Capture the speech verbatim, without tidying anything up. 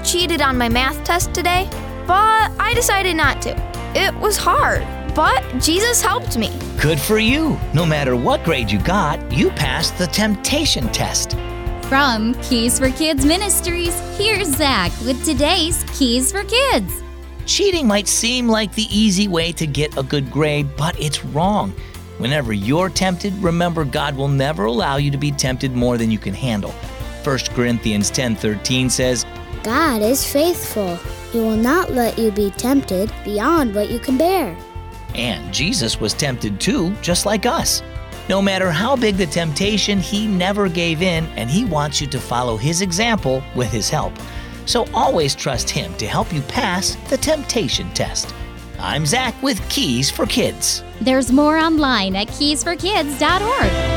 cheated on my math test today, but I decided not to. It was hard, but Jesus helped me. Good for you. No matter what grade you got, you passed the temptation test. From Keys for Kids Ministries, here's Zach with today's Keys for Kids. Cheating might seem like the easy way to get a good grade, but it's wrong. Whenever you're tempted, remember God will never allow you to be tempted more than you can handle. First Corinthians ten thirteen says, God is faithful. He will not let you be tempted beyond what you can bear. And Jesus was tempted too, just like us. No matter how big the temptation, he never gave in, and he wants you to follow his example with his help. So always trust him to help you pass the temptation test. I'm Zach with Keys for Kids. There's more online at keys for kids dot org.